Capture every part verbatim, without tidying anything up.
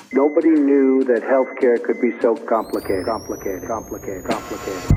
Nobody knew that healthcare could be so complicated, complicated, complicated, complicated.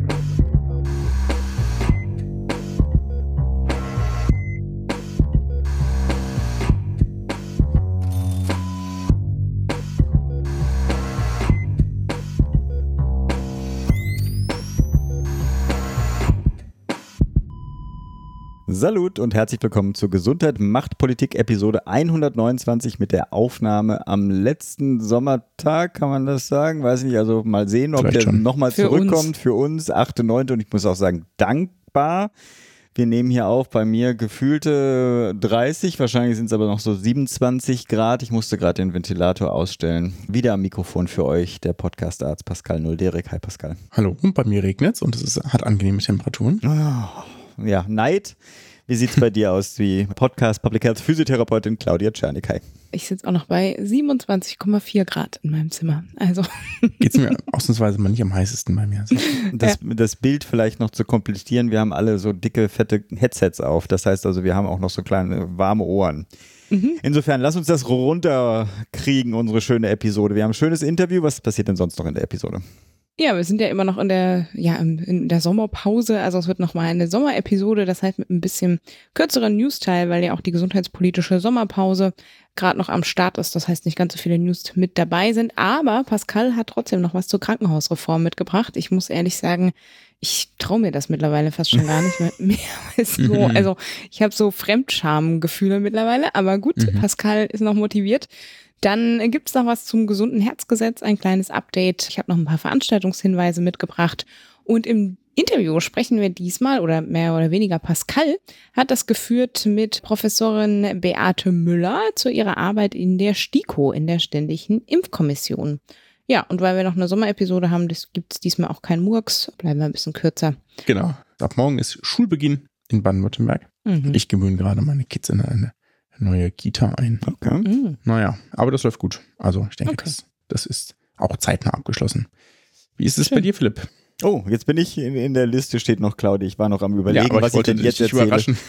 Salut und herzlich willkommen zur Gesundheit macht Politik Episode hundertneunundzwanzig mit der Aufnahme am letzten Sommertag, kann man das sagen? Weiß nicht, also mal sehen, ob Vielleicht der nochmal zurückkommt uns. für uns, achte neunte und ich muss auch sagen, dankbar. Wir nehmen hier auf, bei mir gefühlte dreißig, wahrscheinlich sind es aber noch so siebenundzwanzig Grad. Ich musste gerade den Ventilator ausstellen. Wieder am Mikrofon für euch, der Podcast-Arzt Pascal Nolderik. Hi Pascal. Hallo, und bei mir regnet es und es ist, hat angenehme Temperaturen. Oh, ja, Neid. Wie sieht es bei dir aus, wie Podcast Public Health Physiotherapeutin Claudia Czernik? Hi. Ich sitze auch noch bei siebenundzwanzig Komma vier Grad in meinem Zimmer. Also Geht es mir ausnahmsweise mal nicht am heißesten bei mir. Das, ja. das Bild vielleicht noch zu komplettieren, wir haben alle so dicke, fette Headsets auf. Das heißt also, wir haben auch noch so kleine, warme Ohren. Mhm. Insofern, lass uns das runterkriegen, unsere schöne Episode. Wir haben ein schönes Interview. Was passiert denn sonst noch in der Episode? Ja, wir sind ja immer noch in der, ja, in der Sommerpause, also es wird nochmal eine Sommerepisode, das heißt mit ein bisschen kürzeren News-Teil, weil ja auch die gesundheitspolitische Sommerpause gerade noch am Start ist, das heißt nicht ganz so viele News mit dabei sind, aber Pascal hat trotzdem noch was zur Krankenhausreform mitgebracht. Ich muss ehrlich sagen, ich traue mir das mittlerweile fast schon gar nicht mehr. mehr als so, also ich habe so Fremdschamgefühle mittlerweile, aber gut, mhm. Pascal ist noch motiviert. Dann gibt's noch was zum gesunden Herzgesetz, ein kleines Update. Ich habe noch ein paar Veranstaltungshinweise mitgebracht. Und im Interview sprechen wir diesmal, oder mehr oder weniger Pascal, hat das geführt mit Professorin Beate Müller zu ihrer Arbeit in der STIKO, in der Ständigen Impfkommission. Ja, und weil wir noch eine Sommerepisode haben, gibt's diesmal auch keinen Murks, bleiben wir ein bisschen kürzer. Genau, ab morgen ist Schulbeginn in Baden-Württemberg. Mhm. Ich gewöhne gerade meine Kids in eine neue Kita ein. Okay. Mhm. Naja, aber das läuft gut. Also ich denke, Okay. das, das ist auch zeitnah abgeschlossen. Wie ist es Schön. bei dir, Philipp? Oh, jetzt bin ich, in, in der Liste steht noch Claudia. Ich war noch am Überlegen, aber was ich, wollte denn jetzt dich erzähle. überraschen.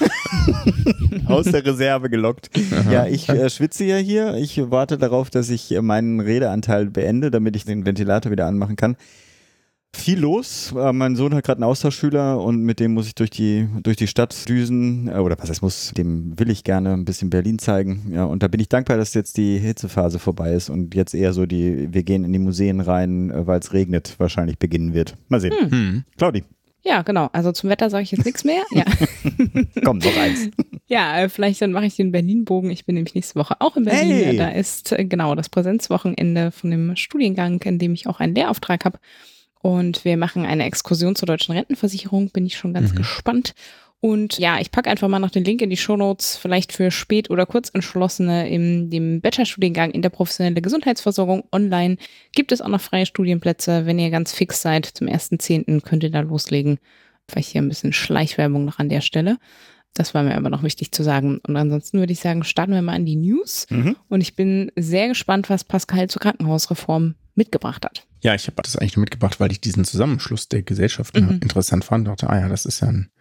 Aus der Reserve gelockt. Aha. Ja, ich äh, schwitze ja hier. Ich warte darauf, dass ich äh, meinen Redeanteil beende, damit ich den Ventilator wieder anmachen kann. Viel los. Äh, mein Sohn hat gerade einen Austauschschüler und mit dem muss ich durch die, durch die Stadt düsen. Äh, oder was heißt muss, dem will ich gerne ein bisschen Berlin zeigen. Ja, und da bin ich dankbar, dass jetzt die Hitzephase vorbei ist und jetzt eher so die, wir gehen in die Museen rein, äh, weil es regnet, wahrscheinlich beginnen wird. Mal sehen. Hm. Hm. Claudi. Ja, genau. Also zum Wetter sage ich jetzt nichts mehr. Ja, Komm, noch eins. ja äh, vielleicht dann mache ich den Berlin-Bogen. Ich bin nämlich nächste Woche auch in Berlin. Hey. Da ist äh, genau das Präsenzwochenende von dem Studiengang, in dem ich auch einen Lehrauftrag habe. Und wir machen eine Exkursion zur deutschen Rentenversicherung, bin ich schon ganz Mhm. gespannt. Und ja, ich packe einfach mal noch den Link in die Shownotes, vielleicht für Spät- oder Kurzentschlossene in dem Bachelorstudiengang interprofessionelle Gesundheitsversorgung online. Gibt es auch noch freie Studienplätze, wenn ihr ganz fix seid, zum ersten zehnten könnt ihr da loslegen. Vielleicht hier ein bisschen Schleichwerbung noch an der Stelle. Das war mir aber noch wichtig zu sagen. Und ansonsten würde ich sagen, starten wir mal in die News. Mhm. Und ich bin sehr gespannt, was Pascal zur Krankenhausreform mitgebracht hat. Ja, ich habe das eigentlich nur mitgebracht, weil ich diesen Zusammenschluss der Gesellschaften Mhm. interessant fand. Ich dachte, ah ja, das ist ja ein,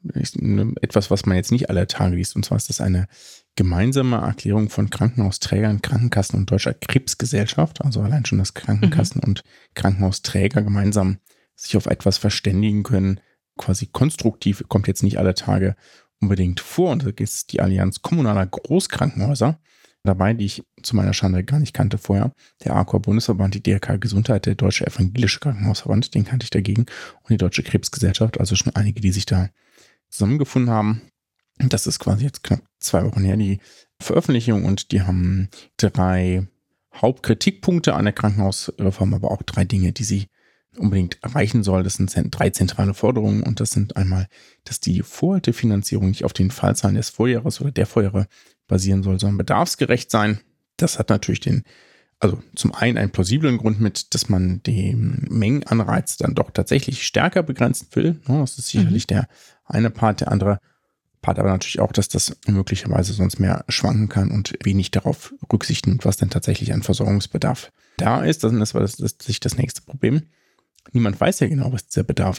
etwas, was man jetzt nicht alle Tage liest. Und zwar ist das eine gemeinsame Erklärung von Krankenhausträgern, Krankenkassen und Deutscher Krebsgesellschaft. Also allein schon, dass Krankenkassen mhm. und Krankenhausträger gemeinsam sich auf etwas verständigen können. Quasi konstruktiv, kommt jetzt nicht alle Tage unbedingt vor. Und da ist die Allianz kommunaler Großkrankenhäuser dabei, die ich zu meiner Schande gar nicht kannte vorher. Der A K O-Bundesverband, die D R K Gesundheit, der Deutsche Evangelische Krankenhausverband, den kannte ich dagegen. Und die Deutsche Krebsgesellschaft, also schon einige, die sich da zusammengefunden haben. Das ist quasi jetzt knapp zwei Wochen her, die Veröffentlichung. Und die haben drei Hauptkritikpunkte an der Krankenhausreform, aber auch drei Dinge, die sie unbedingt erreichen soll. Das sind drei zentrale Forderungen. Und das sind einmal, dass die Vorhaltefinanzierung nicht auf den Fallzahlen des Vorjahres oder der Vorjahre basieren soll, sondern bedarfsgerecht sein. Das hat natürlich den, also zum einen einen plausiblen Grund mit, dass man den Mengenanreiz dann doch tatsächlich stärker begrenzen will. Das ist sicherlich mhm. der eine Part, der andere Part aber natürlich auch, dass das möglicherweise sonst mehr schwanken kann und wenig darauf Rücksicht nimmt, was denn tatsächlich an Versorgungsbedarf da ist. Das ist das, das, das, das nächste Problem. Niemand weiß ja genau, was dieser Bedarf ist.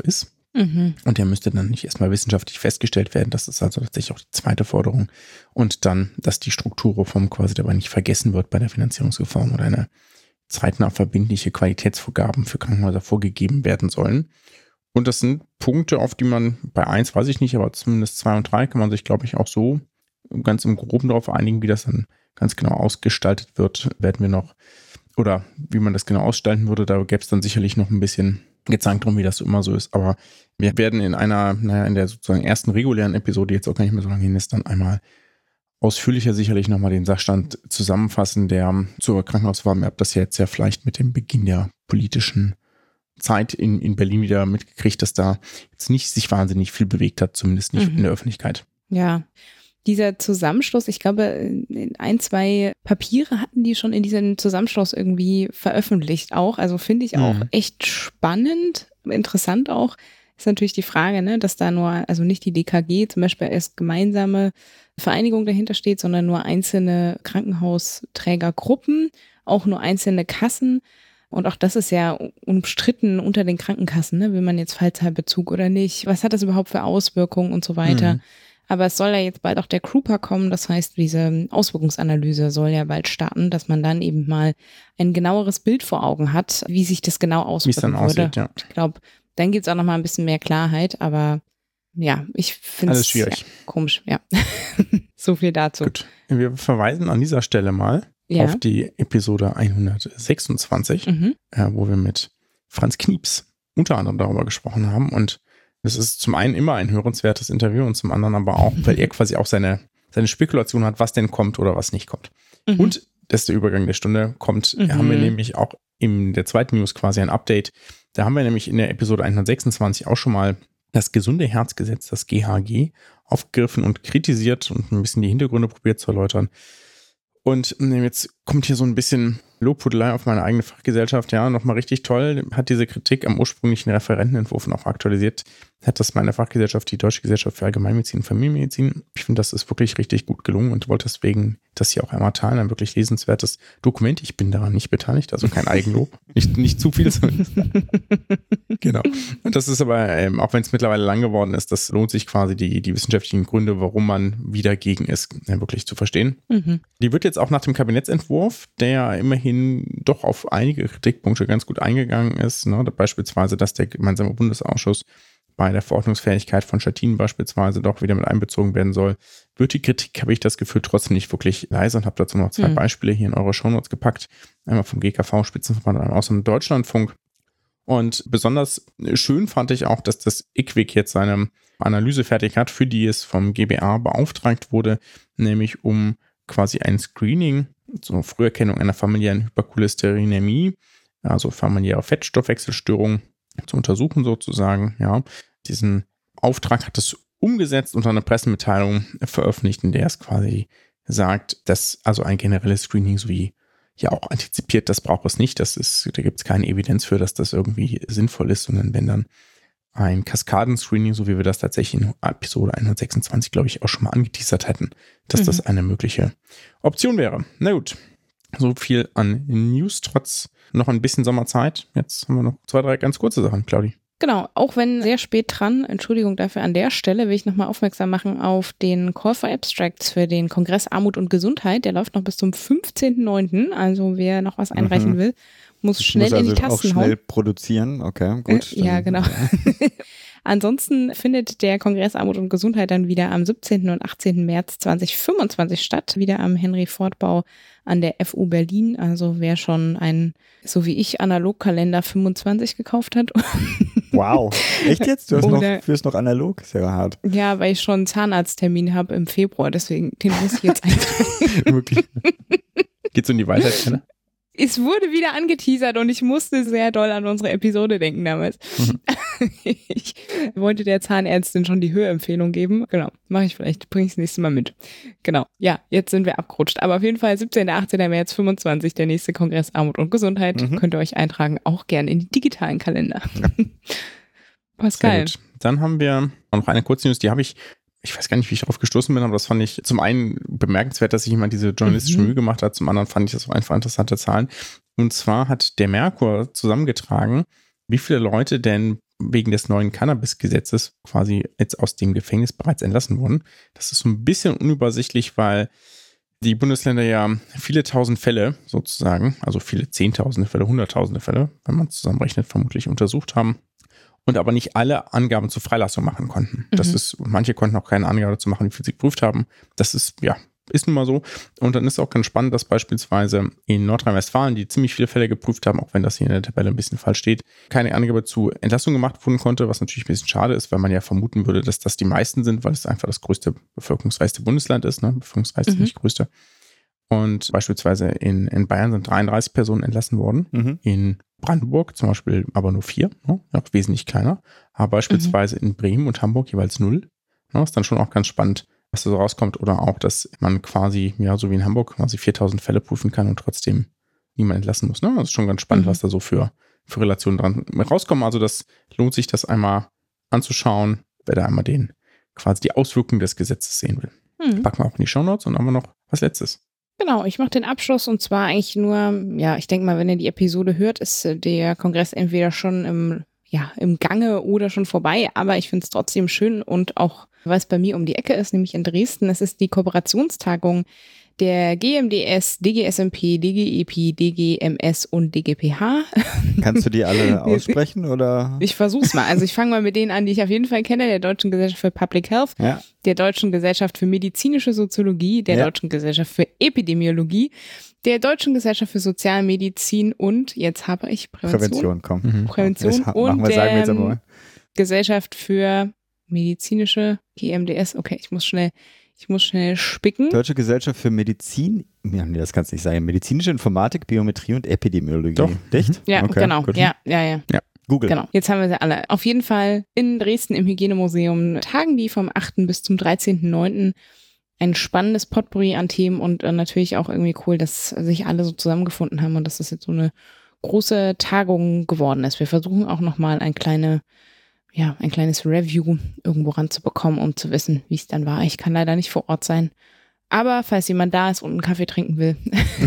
Mhm. Und der müsste dann nicht erstmal wissenschaftlich festgestellt werden. Das ist also tatsächlich auch die zweite Forderung. Und dann, dass die Strukturreform quasi dabei nicht vergessen wird bei der Finanzierungsreform oder eine zeitnah verbindliche Qualitätsvorgaben für Krankenhäuser vorgegeben werden sollen. Und das sind Punkte, auf die man bei eins, weiß ich nicht, aber zumindest zwei und drei kann man sich, glaube ich, auch so ganz im Groben darauf einigen, wie das dann ganz genau ausgestaltet wird, werden wir noch, oder wie man das genau ausgestalten würde, da gäbe es dann sicherlich noch ein bisschen Gezank drum, wie das so immer so ist. Aber wir werden in einer, naja, in der sozusagen ersten regulären Episode, jetzt auch gar nicht mehr so lange hin ist, dann einmal ausführlicher sicherlich nochmal den Sachstand zusammenfassen, der zur Krankenhausreform. Ihr habt das ja jetzt ja vielleicht mit dem Beginn der politischen Zeit in, in Berlin wieder mitgekriegt, dass da jetzt nicht sich wahnsinnig viel bewegt hat, zumindest nicht Mhm. in der Öffentlichkeit. Ja, dieser Zusammenschluss, ich glaube, ein, zwei Papiere hatten die schon in diesem Zusammenschluss irgendwie veröffentlicht auch. Also finde ich auch Mhm. echt spannend, interessant auch. Ist natürlich die Frage, ne, dass da nur, also nicht die D K G zum Beispiel als gemeinsame Vereinigung dahinter steht, sondern nur einzelne Krankenhausträgergruppen, auch nur einzelne Kassen. Und auch das ist ja umstritten unter den Krankenkassen, ne? Will man jetzt Fallzahlbezug oder nicht? Was hat das überhaupt für Auswirkungen und so weiter? Mhm. Aber es soll ja jetzt bald auch der Krupa kommen, das heißt, diese Auswirkungsanalyse soll ja bald starten, dass man dann eben mal ein genaueres Bild vor Augen hat, wie sich das genau Wie es dann auswirken würde. aussieht, ja. Ich glaube, dann gibt es auch noch mal ein bisschen mehr Klarheit, aber ja, ich finde Alles es schwierig. Ja, komisch, ja. So viel dazu. Gut. Wir verweisen an dieser Stelle mal Ja. auf die Episode hundertsechsundzwanzig, Mhm. äh, wo wir mit Franz Knieps unter anderem darüber gesprochen haben. Und das ist zum einen immer ein hörenswertes Interview und zum anderen aber auch, weil er quasi auch seine, seine Spekulation hat, was denn kommt oder was nicht kommt. Mhm. Und das ist der Übergang der Stunde, kommt, Mhm. haben wir nämlich auch in der zweiten News quasi ein Update. Da haben wir nämlich in der Episode hundertsechsundzwanzig auch schon mal das gesunde Herzgesetz, das G H G, aufgegriffen und kritisiert und ein bisschen die Hintergründe probiert zu erläutern. Und jetzt kommt hier so ein bisschen Lobhudelei auf meine eigene Fachgesellschaft. Ja, nochmal richtig toll. Hat diese Kritik am ursprünglichen Referentenentwurf noch aktualisiert. Hat das meine Fachgesellschaft, die Deutsche Gesellschaft für Allgemeinmedizin und Familienmedizin. Ich finde, das ist wirklich richtig gut gelungen und wollte deswegen das hier auch einmal teilen. Ein wirklich lesenswertes Dokument. Ich bin daran nicht beteiligt, also kein Eigenlob. nicht, nicht zu viel. Genau. Und das ist aber, ähm, auch wenn es mittlerweile lang geworden ist, das lohnt sich quasi die, die wissenschaftlichen Gründe, warum man wieder gegen ist, äh, wirklich zu verstehen. Mhm. Die wird jetzt auch nach dem Kabinettsentwurf, der immerhin doch auf einige Kritikpunkte ganz gut eingegangen ist, ne, beispielsweise, dass der gemeinsame Bundesausschuss bei der Verordnungsfähigkeit von Statinen beispielsweise doch wieder mit einbezogen werden soll, wird die Kritik, habe ich das Gefühl, trotzdem nicht wirklich leise und habe dazu noch zwei Mhm. Beispiele hier in eure Shownotes gepackt. Einmal vom G K V-Spitzenverband und einmal aus dem Deutschlandfunk. Und besonders schön fand ich auch, dass das I Q W I C jetzt seine Analyse fertig hat, für die es vom G B A beauftragt wurde, nämlich um quasi ein Screening zur Früherkennung einer familiären Hypercholesterinämie, also familiäre Fettstoffwechselstörung, zu untersuchen sozusagen. Ja, diesen Auftrag hat es umgesetzt und eine Pressemitteilung veröffentlicht, in der es quasi sagt, dass also ein generelles Screening sowie ja auch antizipiert, das braucht es nicht. Das ist, da gibt es keine Evidenz für, dass das irgendwie sinnvoll ist, sondern wenn dann ein Kaskadenscreening, so wie wir das tatsächlich in Episode hundertsechsundzwanzig, glaube ich, auch schon mal angeteasert hätten, dass Mhm. das eine mögliche Option wäre. Na gut, so viel an News, trotz noch ein bisschen Sommerzeit. Jetzt haben wir noch zwei, drei ganz kurze Sachen, Claudi. Genau, auch wenn sehr spät dran, Entschuldigung dafür an der Stelle, will ich nochmal aufmerksam machen auf den Call for Abstracts für den Kongress Armut und Gesundheit. Der läuft noch bis zum fünfzehnten neunten Also wer noch was einreichen Mhm. will, muss Ich schnell muss also in die auch Tasten schnell hauen. produzieren. Okay, gut. Äh, ja, dann- genau. Ansonsten findet der Kongress Armut und Gesundheit dann wieder am siebzehnten und achtzehnten März zweitausendfünfundzwanzig statt, wieder am Henry-Ford-Bau an der F U Berlin. Also wer schon einen, so wie ich, Analogkalender fünfundzwanzig gekauft hat. Wow. Echt jetzt? Du hast Oder- noch, führst noch analog? Sehr hart. Ja, weil ich schon einen Zahnarzttermin habe im Februar, deswegen den muss ich jetzt eintragen. Wirklich. Geht's um die Weisheitszähne? Es wurde wieder angeteasert und ich musste sehr doll an unsere Episode denken damals. Mhm. Ich wollte der Zahnärztin schon die Hörempfehlung geben. Genau, mache ich vielleicht, bringe ich das nächste Mal mit. Genau, ja, jetzt sind wir abgerutscht. Aber auf jeden Fall siebzehnten und achtzehnten März fünfundzwanzig, der nächste Kongress Armut und Gesundheit. Mhm. Könnt ihr euch eintragen, auch gern in die digitalen Kalender. Sehr Pascal. gut. Dann haben wir noch eine kurze News, die habe ich, ich weiß gar nicht, wie ich darauf gestoßen bin, aber das fand ich zum einen bemerkenswert, dass sich jemand diese journalistische Mhm. Mühe gemacht hat, zum anderen fand ich das auch einfach interessante Zahlen. Und zwar hat der Merkur zusammengetragen, wie viele Leute denn wegen des neuen Cannabis-Gesetzes quasi jetzt aus dem Gefängnis bereits entlassen wurden. Das ist so ein bisschen unübersichtlich, weil die Bundesländer ja viele tausend Fälle sozusagen, also viele Zehntausende Fälle, Hunderttausende Fälle, wenn man es zusammenrechnet, vermutlich untersucht haben und aber nicht alle Angaben zur Freilassung machen konnten. Mhm. Das ist, manche konnten auch keine Angabe dazu machen, wie viel sie geprüft haben. Das ist, ja, ist nun mal so. Und dann ist auch ganz spannend, dass beispielsweise in Nordrhein-Westfalen, die ziemlich viele Fälle geprüft haben, auch wenn das hier in der Tabelle ein bisschen falsch steht, keine Angabe zu Entlassung gemacht werden konnte, was natürlich ein bisschen schade ist, weil man ja vermuten würde, dass das die meisten sind, weil es einfach das größte, bevölkerungsreichste Bundesland ist, ne? Bevölkerungsreichste, mhm. nicht größte. Und beispielsweise in, in Bayern sind dreiunddreißig Personen entlassen worden, mhm. in Brandenburg zum Beispiel aber nur vier, ne? Auch wesentlich kleiner, aber beispielsweise mhm. in Bremen und Hamburg jeweils null. Ne? Ist dann schon auch ganz spannend, was da so rauskommt, oder auch, dass man quasi, ja, so wie in Hamburg, quasi viertausend Fälle prüfen kann und trotzdem niemand entlassen muss. Ne? Das ist schon ganz spannend, mhm. was da so für, für Relationen dran rauskommen. Also das lohnt sich, das einmal anzuschauen, wer da einmal den, quasi die Auswirkungen des Gesetzes sehen will. Mhm. Packen wir auch in die Shownotes und haben wir noch was Letztes. Genau, ich mache den Abschluss und zwar eigentlich nur, ja, ich denke mal, wenn ihr die Episode hört, ist der Kongress entweder schon im ja, im Gange oder schon vorbei, aber ich finde es trotzdem schön und auch, weil es bei mir um die Ecke ist, nämlich in Dresden, es ist die Kooperationstagung der G M D S, D G S M P, D G E P, D G M S und D G P H. Kannst du die alle aussprechen, oder? Ich versuch's mal. Also ich fange mal mit denen an, die ich auf jeden Fall kenne, der Deutschen Gesellschaft für Public Health, ja. der Deutschen Gesellschaft für medizinische Soziologie, der ja. Deutschen Gesellschaft für Epidemiologie, der Deutschen Gesellschaft für Sozialmedizin und, jetzt habe ich Prävention. Prävention, komm. Mhm. Prävention ha- und wir, der jetzt aber Gesellschaft für medizinische G M D S. Okay, ich muss schnell, ich muss schnell spicken. Deutsche Gesellschaft für Medizin, ja, nee, das kannst du nicht sagen, medizinische Informatik, Biometrie und Epidemiologie. Doch. Dicht? Ja, okay, genau. gut. Ja, ja, ja. Ja. Google. Genau, jetzt haben wir sie alle. Auf jeden Fall in Dresden im Hygienemuseum tagen die vom achten bis zum dreizehnten neunten Ein spannendes Potpourri an Themen und äh, natürlich auch irgendwie cool, dass sich alle so zusammengefunden haben und dass das jetzt so eine große Tagung geworden ist. Wir versuchen auch nochmal ein kleine, ja, ein kleines Review irgendwo ranzubekommen, um zu wissen, wie es dann war. Ich kann leider nicht vor Ort sein. Aber falls jemand da ist und einen Kaffee trinken will,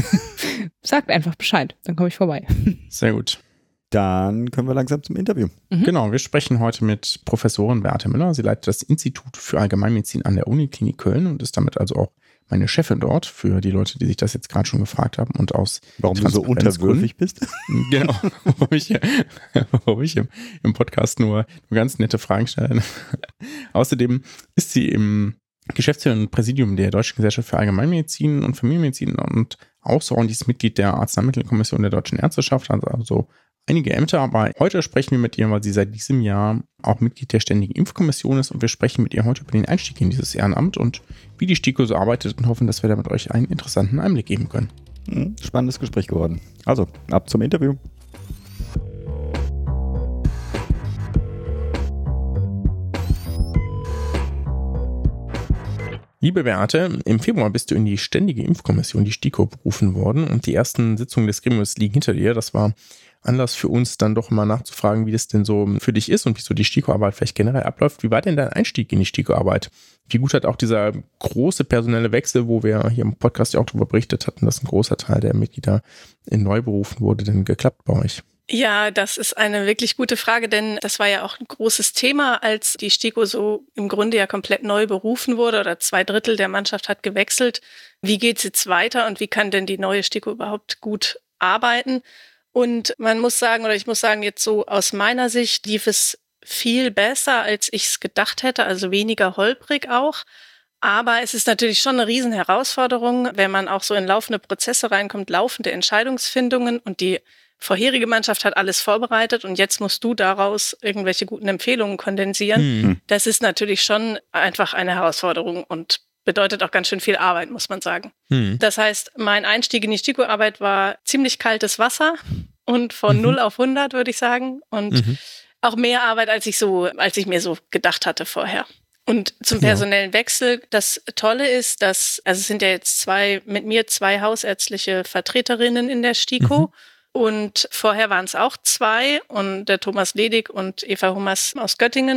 sagt einfach Bescheid, dann komme ich vorbei. Sehr gut. Dann können wir langsam zum Interview. Mhm. Genau, wir sprechen heute mit Professorin Beate Müller. Sie leitet das Institut für Allgemeinmedizin an der Uniklinik Köln und ist damit also auch meine Chefin dort, für die Leute, die sich das jetzt gerade schon gefragt haben und aus Warum du so unterwürfig bist? Genau, warum ich, warum ich im, im Podcast nur, nur ganz nette Fragen stelle. Außerdem ist sie im Geschäftsführer und Präsidium der Deutschen Gesellschaft für Allgemeinmedizin und Familienmedizin und außerordentliches Mitglied der Arzneimittelkommission der Deutschen Ärzteschaft, also, also einige Ämter, aber heute sprechen wir mit ihr, weil sie seit diesem Jahr auch Mitglied der Ständigen Impfkommission ist und wir sprechen mit ihr heute über den Einstieg in dieses Ehrenamt und wie die STIKO so arbeitet und hoffen, dass wir damit euch einen interessanten Einblick geben können. Spannendes Gespräch geworden. Also, ab zum Interview. Liebe Beate, im Februar bist du in die Ständige Impfkommission, die STIKO, berufen worden und die ersten Sitzungen des Gremiums liegen hinter dir. Das war Anlass für uns, dann doch mal nachzufragen, wie das denn so für dich ist und wie so die STIKO-Arbeit vielleicht generell abläuft. Wie war denn dein Einstieg in die STIKO-Arbeit? Wie gut hat auch dieser große personelle Wechsel, wo wir hier im Podcast ja auch darüber berichtet hatten, dass ein großer Teil der Mitglieder in neu berufen wurde, denn geklappt bei euch? Ja, das ist eine wirklich gute Frage, denn das war ja auch ein großes Thema, als die STIKO so im Grunde ja komplett neu berufen wurde oder zwei Drittel der Mannschaft hat gewechselt. Wie geht's jetzt weiter und wie kann denn die neue STIKO überhaupt gut arbeiten? Und man muss sagen, oder ich muss sagen, jetzt so aus meiner Sicht lief es viel besser, als ich es gedacht hätte, also weniger holprig auch. Aber es ist natürlich schon eine riesen Herausforderung, wenn man auch so in laufende Prozesse reinkommt, laufende Entscheidungsfindungen und die vorherige Mannschaft hat alles vorbereitet und jetzt musst du daraus irgendwelche guten Empfehlungen kondensieren. Mhm. Das ist natürlich schon einfach eine Herausforderung und bedeutet auch ganz schön viel Arbeit, muss man sagen. Mhm. Das heißt, mein Einstieg in die STIKO-Arbeit war ziemlich kaltes Wasser und von mhm. null auf hundert, würde ich sagen. Und mhm. auch mehr Arbeit, als ich so, als ich mir so gedacht hatte vorher. Und zum personellen Wechsel, das Tolle ist, dass, also es sind ja jetzt zwei, mit mir zwei hausärztliche Vertreterinnen in der STIKO. Mhm. Und vorher waren es auch zwei und der Thomas Ledig und Eva Hummers aus Göttingen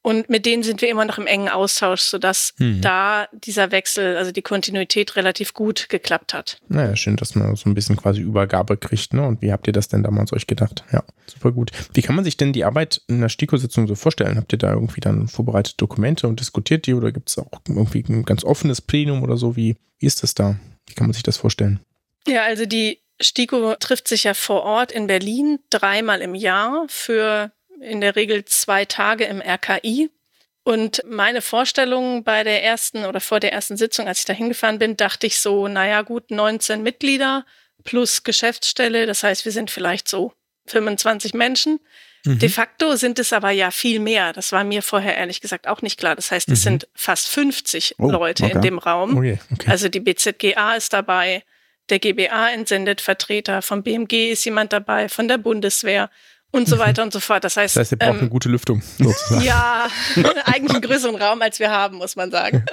Und mit denen sind wir immer noch im engen Austausch, sodass mhm. da dieser Wechsel, also die Kontinuität relativ gut geklappt hat. Naja, schön, dass man so ein bisschen quasi Übergabe kriegt, ne? Und wie habt ihr das denn damals euch gedacht? Ja, super gut. Wie kann man sich denn die Arbeit in einer STIKO-Sitzung so vorstellen? Habt ihr da irgendwie dann vorbereitete Dokumente und diskutiert die oder gibt es auch irgendwie ein ganz offenes Plenum oder so? Wie, wie ist das da? Wie kann man sich das vorstellen? Ja, also die STIKO trifft sich ja vor Ort in Berlin dreimal im Jahr für in der Regel zwei Tage im R K I. Und meine Vorstellung bei der ersten oder vor der ersten Sitzung, als ich da hingefahren bin, dachte ich so, naja gut, neunzehn Mitglieder plus Geschäftsstelle. Das heißt, wir sind vielleicht so fünfundzwanzig Menschen. Mhm. De facto sind es aber ja viel mehr. Das war mir vorher ehrlich gesagt auch nicht klar. Das heißt, es mhm. sind fast fünfzig oh, Leute okay. in dem Raum. Okay, okay. Also die B Z G A ist dabei, der G B A entsendet Vertreter, vom B M G ist jemand dabei, von der Bundeswehr. Und so weiter und so fort. Das heißt, das heißt, ihr braucht ähm, eine gute Lüftung, sozusagen. Ja, eigentlich einen größeren Raum, als wir haben, muss man sagen.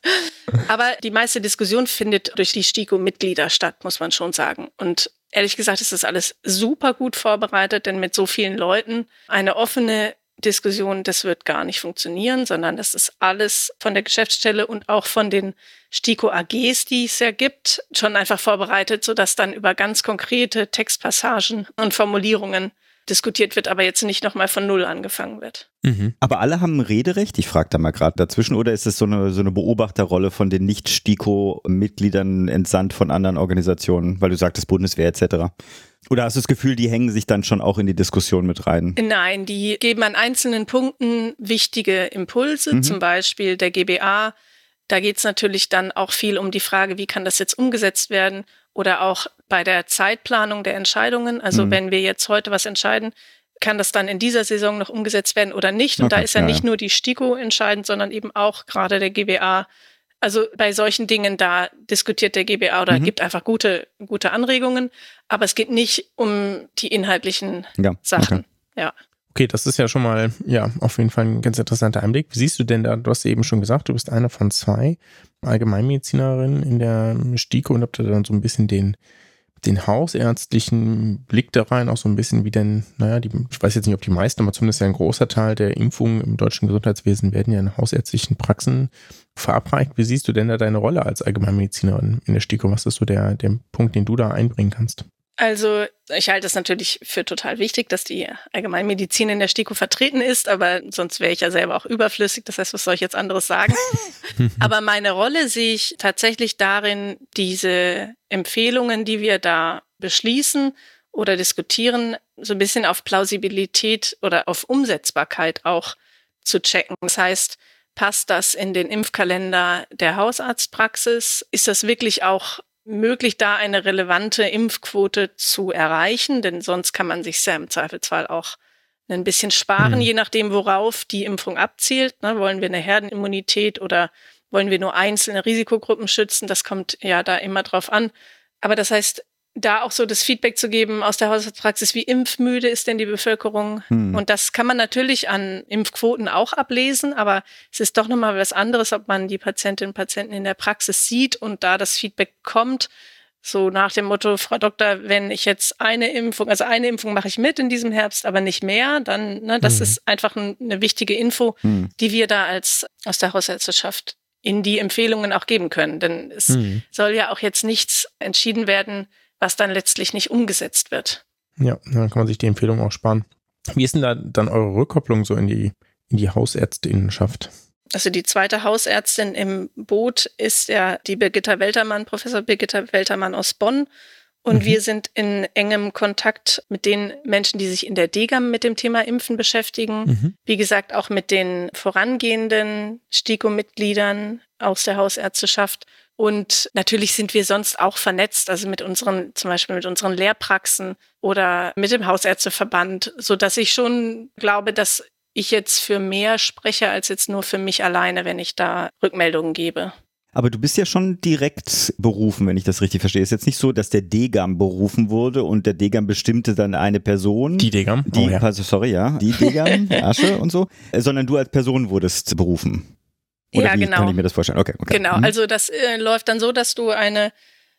Aber die meiste Diskussion findet durch die STIKO-Mitglieder statt, muss man schon sagen. Und ehrlich gesagt ist das alles super gut vorbereitet, denn mit so vielen Leuten eine offene Diskussion, das wird gar nicht funktionieren, sondern das ist alles von der Geschäftsstelle und auch von den STIKO-A Gs, die es ja gibt, schon einfach vorbereitet, sodass dann über ganz konkrete Textpassagen und Formulierungen diskutiert wird, aber jetzt nicht nochmal von Null angefangen wird. Mhm. Aber alle haben ein Rederecht? Ich frage da mal gerade dazwischen. Oder ist es so eine, so eine Beobachterrolle von den Nicht-STIKO-Mitgliedern entsandt von anderen Organisationen, weil du sagtest Bundeswehr et cetera? Oder hast du das Gefühl, die hängen sich dann schon auch in die Diskussion mit rein? Nein, die geben an einzelnen Punkten wichtige Impulse, Mhm. zum Beispiel der G B A. Da geht es natürlich dann auch viel um die Frage, wie kann das jetzt umgesetzt werden? Oder auch bei der Zeitplanung der Entscheidungen. Also Mhm. wenn wir jetzt heute was entscheiden, kann das dann in dieser Saison noch umgesetzt werden oder nicht? Und Okay, da ist ja, ja, nicht ja. nur die STIKO entscheidend, sondern eben auch gerade der G B A. Also bei solchen Dingen, da diskutiert der G B A oder Mhm. gibt einfach gute, gute Anregungen. Aber es geht nicht um die inhaltlichen Ja, Sachen. okay. Ja. Okay, das ist ja schon mal, ja, auf jeden Fall ein ganz interessanter Einblick. Wie siehst du denn da, du hast eben schon gesagt, du bist eine von zwei Allgemeinmedizinerinnen in der STIKO und habt da dann so ein bisschen den, den hausärztlichen Blick da rein, auch so ein bisschen wie denn, naja, die, ich weiß jetzt nicht, ob die meisten, aber zumindest ja ein großer Teil der Impfungen im deutschen Gesundheitswesen werden ja in hausärztlichen Praxen verabreicht. Wie siehst du denn da deine Rolle als Allgemeinmedizinerin in der STIKO? Was ist so der, der Punkt, den du da einbringen kannst? Also ich halte es natürlich für total wichtig, dass die Allgemeinmedizin in der STIKO vertreten ist, aber sonst wäre ich ja selber auch überflüssig. Das heißt, was soll ich jetzt anderes sagen? Aber meine Rolle sehe ich tatsächlich darin, diese Empfehlungen, die wir da beschließen oder diskutieren, so ein bisschen auf Plausibilität oder auf Umsetzbarkeit auch zu checken. Das heißt, passt das in den Impfkalender der Hausarztpraxis? Ist das wirklich auch möglich, da eine relevante Impfquote zu erreichen, denn sonst kann man sich ja im Zweifelsfall auch ein bisschen sparen, mhm. je nachdem, worauf die Impfung abzielt. Ne, wollen wir eine Herdenimmunität oder wollen wir nur einzelne Risikogruppen schützen? Das kommt ja da immer drauf an. Aber das heißt, da auch so das Feedback zu geben aus der Hausarztpraxis, wie impfmüde ist denn die Bevölkerung? Hm. Und das kann man natürlich an Impfquoten auch ablesen, aber es ist doch nochmal was anderes, ob man die Patientinnen und Patienten in der Praxis sieht und da das Feedback kommt, so nach dem Motto, Frau Doktor, wenn ich jetzt eine Impfung, also eine Impfung mache ich mit in diesem Herbst, aber nicht mehr, dann, ne, das hm. ist einfach ein, eine wichtige Info, hm. die wir da als aus der Hausärzteschaft in die Empfehlungen auch geben können. Denn es hm. soll ja auch jetzt nichts entschieden werden, was dann letztlich nicht umgesetzt wird. Ja, dann kann man sich die Empfehlung auch sparen. Wie ist denn da dann eure Rückkopplung so in die, in die Hausärztinnenschaft? Also die zweite Hausärztin im Boot ist ja die Birgitta Weltermann, Professor Birgitta Weltermann aus Bonn. Und mhm. wir sind in engem Kontakt mit den Menschen, die sich in der D G A M mit dem Thema Impfen beschäftigen. Mhm. Wie gesagt, auch mit den vorangehenden STIKO-Mitgliedern aus der Hausärzteschaft. Und natürlich sind wir sonst auch vernetzt, also mit unseren, zum Beispiel mit unseren Lehrpraxen oder mit dem Hausärzteverband, so dass ich schon glaube, dass ich jetzt für mehr spreche als jetzt nur für mich alleine, wenn ich da Rückmeldungen gebe. Aber du bist ja schon direkt berufen, wenn ich das richtig verstehe. Es ist jetzt nicht so, dass der D G A M berufen wurde und der D G A M bestimmte dann eine Person. Die D G A M? Die, oh, ja. Sorry, ja. Die D G A M, Asche und so. Sondern du als Person wurdest berufen. Oder ja, wie genau. kann ich mir das vorstellen? Okay, okay. Genau, mhm. also das äh, läuft dann so, dass du eine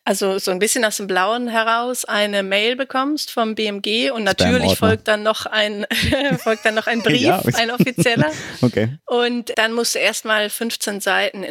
also so ein bisschen aus dem Blauen heraus eine Mail bekommst vom B M G und natürlich folgt dann noch ein folgt dann noch ein Brief, ja, ein offizieller. Okay. Und dann musst du erstmal fünfzehn Seiten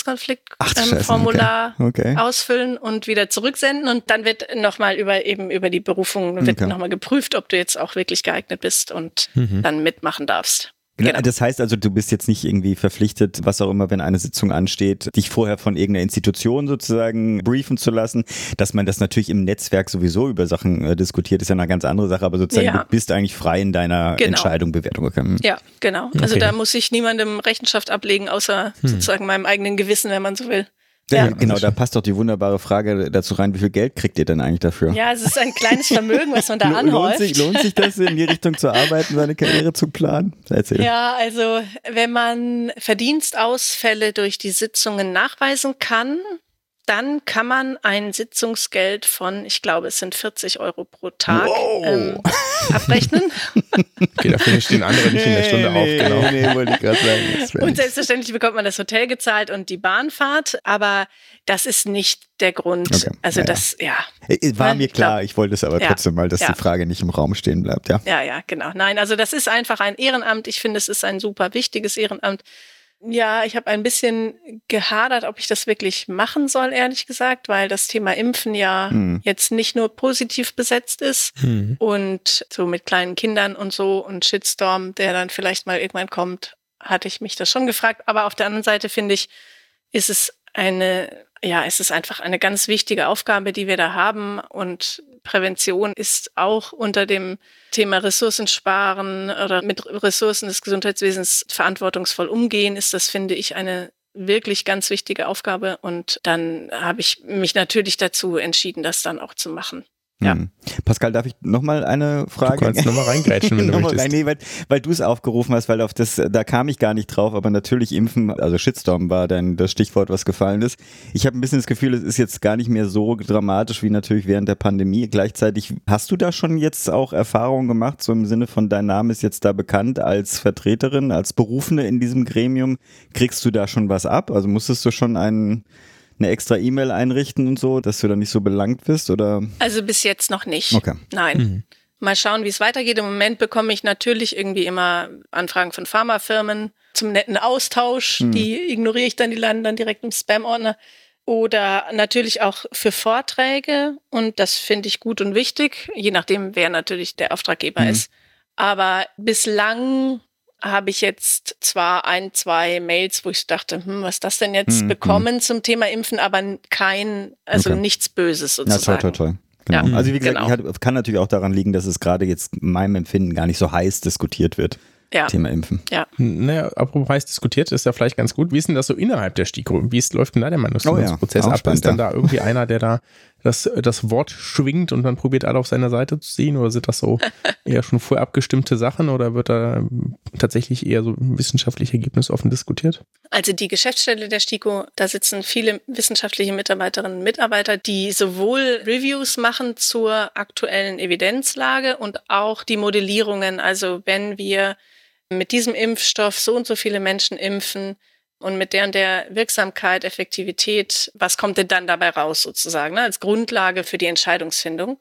Interessenskonflikt-Formular ähm, okay. okay. ausfüllen und wieder zurücksenden und dann wird nochmal über eben über die Berufung wird okay. nochmal geprüft, ob du jetzt auch wirklich geeignet bist und mhm. dann mitmachen darfst. Genau. Das heißt also, du bist jetzt nicht irgendwie verpflichtet, was auch immer, wenn eine Sitzung ansteht, dich vorher von irgendeiner Institution sozusagen briefen zu lassen. Dass man das natürlich im Netzwerk sowieso über Sachen äh, diskutiert, ist ja eine ganz andere Sache, aber sozusagen ja. du bist eigentlich frei in deiner genau. Entscheidung, Bewertung. Okay. Ja, genau. Also okay. da muss ich niemandem Rechenschaft ablegen, außer hm. sozusagen meinem eigenen Gewissen, wenn man so will. Ja, ja, genau, da passt doch die wunderbare Frage dazu rein, wie viel Geld kriegt ihr denn eigentlich dafür? Ja, es ist ein kleines Vermögen, was man da anhäuft. Lohnt sich, lohnt sich das, in die Richtung zu arbeiten, seine Karriere zu planen? Erzähl. Ja, also wenn man Verdienstausfälle durch die Sitzungen nachweisen kann, dann kann man ein Sitzungsgeld von, ich glaube, es sind vierzig Euro pro Tag wow. ähm, abrechnen. Okay, dafür stehen andere nicht in der Stunde nee, auf. Genau. Nee, nee, wollte ich gerade sagen. Und selbstverständlich bekommt man das Hotel gezahlt und die Bahnfahrt, aber das ist nicht der Grund. Okay. Also ja, das, ja. ja. War mir klar, glaub, ich wollte es aber ja, trotzdem mal, dass ja. die Frage nicht im Raum stehen bleibt. Ja, ja, ja, genau. Nein, also das ist einfach ein Ehrenamt. Ich finde, es ist ein super wichtiges Ehrenamt. Ja, ich habe ein bisschen gehadert, ob ich das wirklich machen soll, ehrlich gesagt, weil das Thema Impfen ja hm. jetzt nicht nur positiv besetzt ist hm. und so mit kleinen Kindern und so und Shitstorm, der dann vielleicht mal irgendwann kommt, hatte ich mich das schon gefragt. Aber auf der anderen Seite finde ich, ist es eine, ja, es ist einfach eine ganz wichtige Aufgabe, die wir da haben und Prävention ist auch unter dem Thema Ressourcen sparen oder mit Ressourcen des Gesundheitswesens verantwortungsvoll umgehen, ist das, finde ich, eine wirklich ganz wichtige Aufgabe. Und dann habe ich mich natürlich dazu entschieden, das dann auch zu machen. Ja. Hm. Pascal, darf ich nochmal eine Frage? Du kannst nochmal reingrätschen, wenn du möchtest. Rein, nee, weil, weil du es aufgerufen hast, weil auf das, da kam ich gar nicht drauf, aber natürlich Impfen, also Shitstorm war dann das Stichwort, was gefallen ist. Ich habe ein bisschen das Gefühl, es ist jetzt gar nicht mehr so dramatisch wie natürlich während der Pandemie. Gleichzeitig, hast du da schon jetzt auch Erfahrungen gemacht, so im Sinne von, dein Name ist jetzt da bekannt als Vertreterin, als Berufene in diesem Gremium. Kriegst du da schon was ab? Also musstest du schon einen eine extra E-Mail einrichten und so, dass du da nicht so belangt wirst, oder? Also bis jetzt noch nicht. Okay. Nein. Mhm. Mal schauen, wie es weitergeht. Im Moment bekomme ich natürlich irgendwie immer Anfragen von Pharmafirmen zum netten Austausch. Mhm. Die ignoriere ich dann, die landen dann direkt im Spam-Ordner. Oder natürlich auch für Vorträge. Und das finde ich gut und wichtig, je nachdem, wer natürlich der Auftraggeber mhm. ist. Aber bislang habe ich jetzt zwar ein, zwei Mails, wo ich dachte, hm, was ist das denn jetzt, mhm. bekommen zum Thema Impfen, aber kein, also okay. nichts Böses sozusagen. Ja, toll, toll, toll. Genau. Ja, also wie gesagt, genau. ich kann natürlich auch daran liegen, dass es gerade jetzt in meinem Empfinden gar nicht so heiß diskutiert wird. Ja. Thema Impfen. Ja. Naja, apropos heiß diskutiert, ist ja vielleicht ganz gut. Wie ist denn das so innerhalb der STIKO? Wie ist, läuft denn da der Meinungsfindungsprozess oh ja, ab? Ist dann ja. da irgendwie einer, der da das, das Wort schwingt und dann probiert, alle auf seiner Seite zu ziehen? Oder sind das so eher schon vorab abgestimmte Sachen? Oder wird da tatsächlich eher so wissenschaftlich ergebnisoffen diskutiert? Also die Geschäftsstelle der STIKO, da sitzen viele wissenschaftliche Mitarbeiterinnen und Mitarbeiter, die sowohl Reviews machen zur aktuellen Evidenzlage und auch die Modellierungen. Also wenn wir mit diesem Impfstoff so und so viele Menschen impfen und mit der und der Wirksamkeit, Effektivität, was kommt denn dann dabei raus sozusagen, ne, als Grundlage für die Entscheidungsfindung.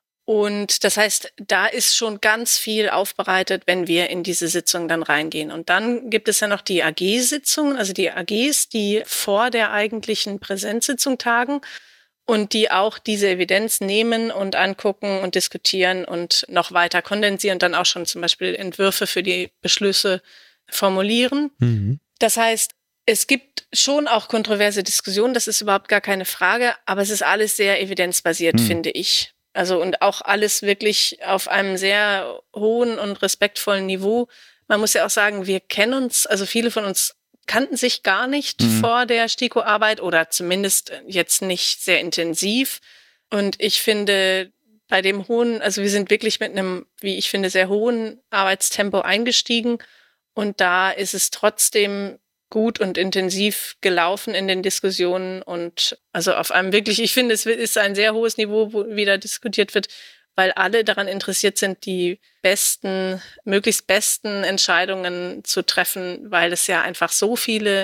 Und das heißt, da ist schon ganz viel aufbereitet, wenn wir in diese Sitzung dann reingehen. Und dann gibt es ja noch die A G-Sitzungen, also die A Gs, die vor der eigentlichen Präsenzsitzung tagen und die auch diese Evidenz nehmen und angucken und diskutieren und noch weiter kondensieren und dann auch schon zum Beispiel Entwürfe für die Beschlüsse formulieren. Mhm. Das heißt, es gibt schon auch kontroverse Diskussionen, das ist überhaupt gar keine Frage, aber es ist alles sehr evidenzbasiert, mhm. finde ich. Also und auch alles wirklich auf einem sehr hohen und respektvollen Niveau. Man muss ja auch sagen, wir kennen uns, also viele von uns kannten sich gar nicht mhm. vor der STIKO-Arbeit oder zumindest jetzt nicht sehr intensiv. Und ich finde, bei dem hohen, also wir sind wirklich mit einem, wie ich finde, sehr hohen Arbeitstempo eingestiegen. Und da ist es trotzdem gut und intensiv gelaufen in den Diskussionen und also auf einem wirklich, ich finde, es ist ein sehr hohes Niveau, wo wieder diskutiert wird, weil alle daran interessiert sind, die besten, möglichst besten Entscheidungen zu treffen, weil es ja einfach so viele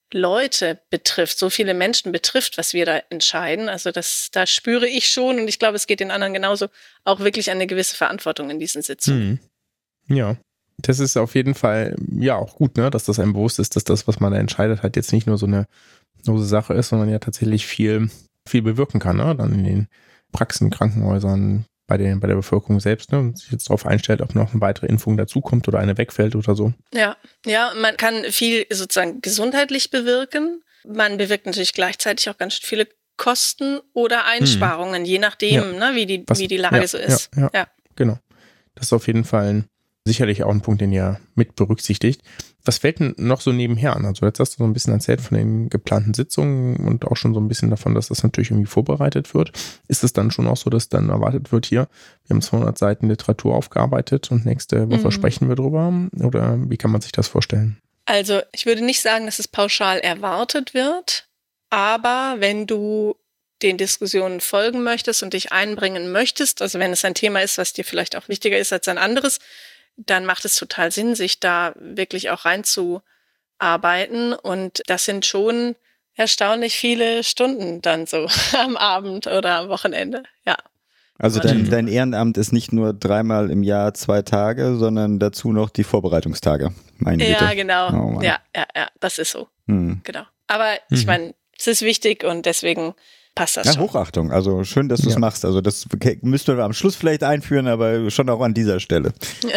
Leute betrifft, so viele Menschen betrifft, was wir da entscheiden. Also das, da spüre ich schon, und ich glaube, es geht den anderen genauso, auch wirklich eine gewisse Verantwortung in diesen Sitzungen. Mhm. Ja, das ist auf jeden Fall ja auch gut, ne, dass das einem bewusst ist, dass das, was man da entscheidet, halt jetzt nicht nur so eine lose Sache ist, sondern ja tatsächlich viel, viel bewirken kann, ne? Dann in den Praxen, Krankenhäusern, bei, den, bei der Bevölkerung selbst, ne? Und sich jetzt darauf einstellt, ob noch eine weitere Impfung dazukommt oder eine wegfällt oder so. Ja, ja, man kann viel sozusagen gesundheitlich bewirken. Man bewirkt natürlich gleichzeitig auch ganz viele Kosten oder Einsparungen, hm. je nachdem, ja. ne, wie die, Was, wie die Lage ja, so ist. Ja, ja, ja, genau. Das ist auf jeden Fall ein, sicherlich auch ein Punkt, den ihr mit berücksichtigt. Was fällt denn noch so nebenher an? Also jetzt hast du so ein bisschen erzählt von den geplanten Sitzungen und auch schon so ein bisschen davon, dass das natürlich irgendwie vorbereitet wird. Ist es dann schon auch so, dass dann erwartet wird, hier, wir haben zweihundert Seiten Literatur aufgearbeitet und nächste Woche mhm. sprechen wir drüber? Oder wie kann man sich das vorstellen? Also ich würde nicht sagen, dass es pauschal erwartet wird, aber wenn du den Diskussionen folgen möchtest und dich einbringen möchtest, also wenn es ein Thema ist, was dir vielleicht auch wichtiger ist als ein anderes, dann macht es total Sinn, sich da wirklich auch reinzuarbeiten. Und das sind schon erstaunlich viele Stunden dann so am Abend oder am Wochenende, ja. Also dein, dein Ehrenamt ist nicht nur dreimal im Jahr zwei Tage, sondern dazu noch die Vorbereitungstage. Meine Güte. Ja, genau. Oh, ja, ja, ja, das ist so. Hm. Genau. Aber mhm. ich meine, es ist wichtig und deswegen passt das ja, schon. Hochachtung. Also schön, dass du es ja. machst. Also das müssten wir am Schluss vielleicht einführen, aber schon auch an dieser Stelle.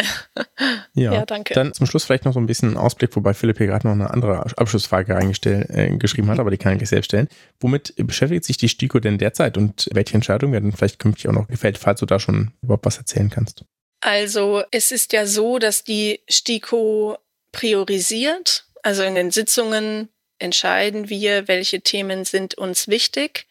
Ja, ja, danke. Dann zum Schluss vielleicht noch so ein bisschen Ausblick, wobei Philipp hier gerade noch eine andere Abschlussfrage eingestellt, äh, geschrieben hat, aber die kann ich gleich selbst stellen. Womit beschäftigt sich die STIKO denn derzeit und welche Entscheidungen werden vielleicht künftig auch noch gefällt, falls du da schon überhaupt was erzählen kannst? Also es ist ja so, dass die STIKO priorisiert. Also in den Sitzungen entscheiden wir, welche Themen sind uns wichtig.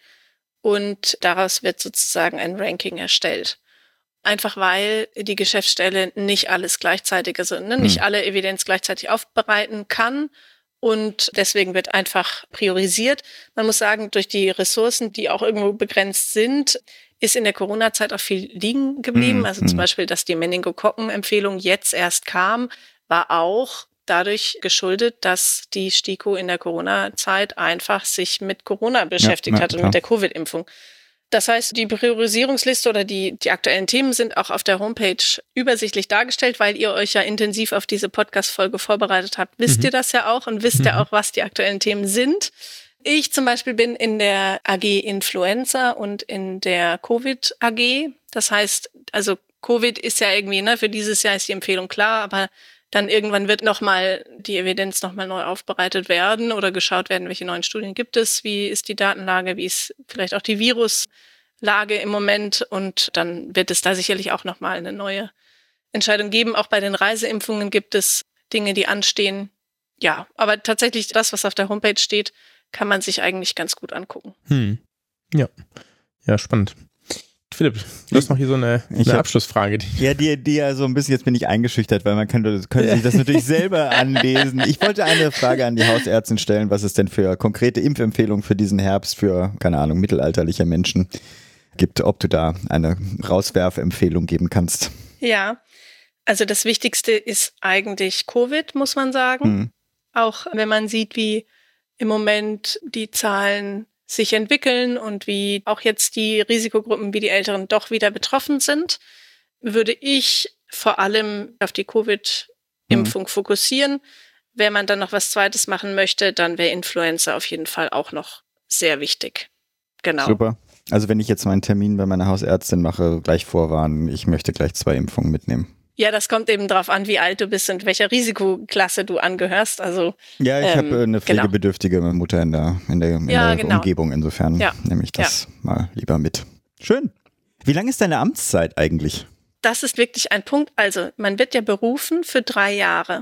Und daraus wird sozusagen ein Ranking erstellt. Einfach weil die Geschäftsstelle nicht alles gleichzeitig, also ne, nicht alle Evidenz gleichzeitig aufbereiten kann. Und deswegen wird einfach priorisiert. Man muss sagen, durch die Ressourcen, die auch irgendwo begrenzt sind, ist in der Corona-Zeit auch viel liegen geblieben. Also zum Beispiel, dass die Meningokokken-Empfehlung jetzt erst kam, war auch dadurch geschuldet, dass die STIKO in der Corona-Zeit einfach sich mit Corona beschäftigt ja, ja, hat und klar. mit der Covid-Impfung. Das heißt, die Priorisierungsliste oder die, die aktuellen Themen sind auch auf der Homepage übersichtlich dargestellt, weil ihr euch ja intensiv auf diese Podcast-Folge vorbereitet habt. Wisst mhm. ihr das ja auch und wisst mhm. ja auch, was die aktuellen Themen sind. Ich zum Beispiel bin in der A G Influenza und in der Covid-A G. Das heißt, also Covid ist ja irgendwie, ne, für dieses Jahr ist die Empfehlung klar, aber dann irgendwann wird nochmal die Evidenz nochmal neu aufbereitet werden oder geschaut werden, welche neuen Studien gibt es, wie ist die Datenlage, wie ist vielleicht auch die Viruslage im Moment, und dann wird es da sicherlich auch nochmal eine neue Entscheidung geben. Auch bei den Reiseimpfungen gibt es Dinge, die anstehen. Ja, aber tatsächlich das, was auf der Homepage steht, kann man sich eigentlich ganz gut angucken. Hm. Ja, ja, spannend. Philipp, du hast noch hier so eine, eine hab, Abschlussfrage. Ja, die, die ja so ein bisschen, jetzt bin ich eingeschüchtert, weil man könnte, könnte sich das natürlich selber anlesen. Ich wollte eine Frage an die Hausärztin stellen, was es denn für konkrete Impfempfehlungen für diesen Herbst für, keine Ahnung, mittelalterliche Menschen gibt, ob du da eine Rauswerfempfehlung geben kannst. Ja, also das Wichtigste ist eigentlich Covid, muss man sagen. Hm. Auch wenn man sieht, wie im Moment die Zahlen sich entwickeln und wie auch jetzt die Risikogruppen wie die Älteren doch wieder betroffen sind, würde ich vor allem auf die Covid-Impfung mhm. fokussieren. Wenn man dann noch was Zweites machen möchte, dann wäre Influenza auf jeden Fall auch noch sehr wichtig. Genau. Super. Also wenn ich jetzt meinen Termin bei meiner Hausärztin mache, gleich vorwarnen, ich möchte gleich zwei Impfungen mitnehmen. Ja, das kommt eben drauf an, wie alt du bist und welcher Risikoklasse du angehörst. Also ja, ich ähm, habe eine pflegebedürftige genau. Mutter in der, in der, in ja, der genau. Umgebung. Insofern ja. nehme ich das ja. mal lieber mit. Schön. Wie lange ist deine Amtszeit eigentlich? Das ist wirklich ein Punkt. Also man wird ja berufen für drei Jahre.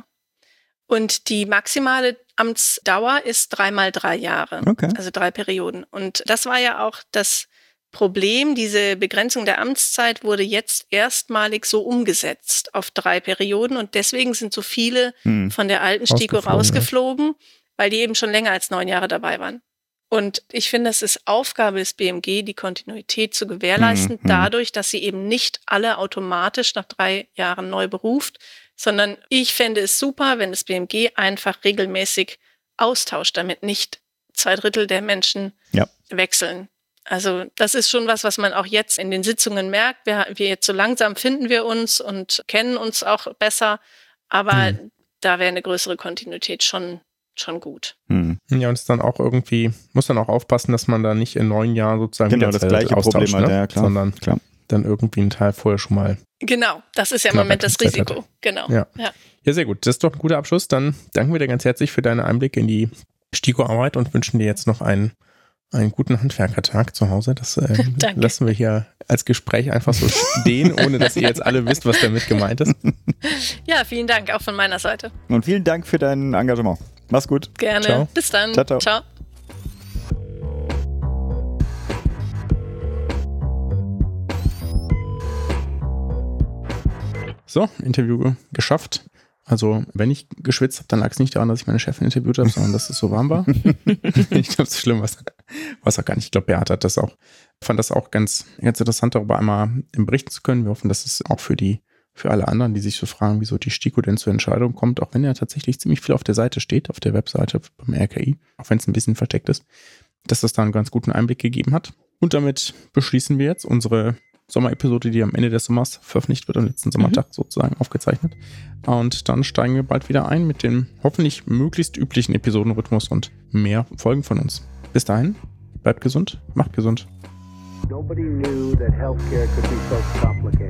Und die maximale Amtsdauer ist dreimal drei Jahre. Okay. Also drei Perioden. Und das war ja auch das Problem, diese Begrenzung der Amtszeit wurde jetzt erstmalig so umgesetzt auf drei Perioden, und deswegen sind so viele hm. von der alten STIKO rausgeflogen, ja. weil die eben schon länger als neun Jahre dabei waren. Und ich finde, es ist Aufgabe des B M G, die Kontinuität zu gewährleisten, hm. dadurch, dass sie eben nicht alle automatisch nach drei Jahren neu beruft, sondern ich fände es super, wenn das B M G einfach regelmäßig austauscht, damit nicht zwei Drittel der Menschen Ja. wechseln. Also das ist schon was, was man auch jetzt in den Sitzungen merkt. Wir, wir jetzt so langsam finden wir uns und kennen uns auch besser, aber Mhm. da wäre eine größere Kontinuität schon, schon gut. Hm. Ja, und es dann auch irgendwie, muss dann auch aufpassen, dass man da nicht in neun Jahren sozusagen Genau, wieder das zwei gleiche Drittel Problem austauscht, hat, ne? ja, klar. Sondern klar. dann irgendwie einen Teil vorher schon mal. Genau, das ist ja im Klar, Moment das Zeit hat. Risiko. Genau. Ja. Ja. Ja, sehr gut. Das ist doch ein guter Abschluss. Dann danken wir dir ganz herzlich für deine Einblicke in die STIKO-Arbeit und wünschen dir jetzt noch einen, einen guten Handwerkertag zu Hause. Das äh, Danke. lassen wir hier als Gespräch einfach so stehen, ohne dass ihr jetzt alle wisst, was damit gemeint ist. ja, vielen Dank auch von meiner Seite. Und vielen Dank für dein Engagement. Mach's gut. Gerne. Ciao. Bis dann. Ciao, ciao. Ciao. So, Interview geschafft. Also, wenn ich geschwitzt habe, dann lag es nicht daran, dass ich meine Chefin interviewt habe, sondern dass es so warm war. Ich glaube, so schlimm war es auch gar nicht. Ich glaube, Beate hat das auch, fand das auch ganz, ganz interessant, darüber einmal berichten zu können. Wir hoffen, dass es auch für die, für alle anderen, die sich so fragen, wieso die STIKO denn zur Entscheidung kommt, auch wenn ja tatsächlich ziemlich viel auf der Seite steht, auf der Webseite beim R K I, auch wenn es ein bisschen versteckt ist, dass das da einen ganz guten Einblick gegeben hat. Und damit beschließen wir jetzt unsere Sommerepisode, die am Ende des Sommers veröffentlicht wird, am letzten Sommertag sozusagen aufgezeichnet. Und dann steigen wir bald wieder ein mit dem hoffentlich möglichst üblichen Episodenrhythmus und mehr Folgen von uns. Bis dahin, bleibt gesund, macht gesund. Nobody knew that healthcare could be so complicated.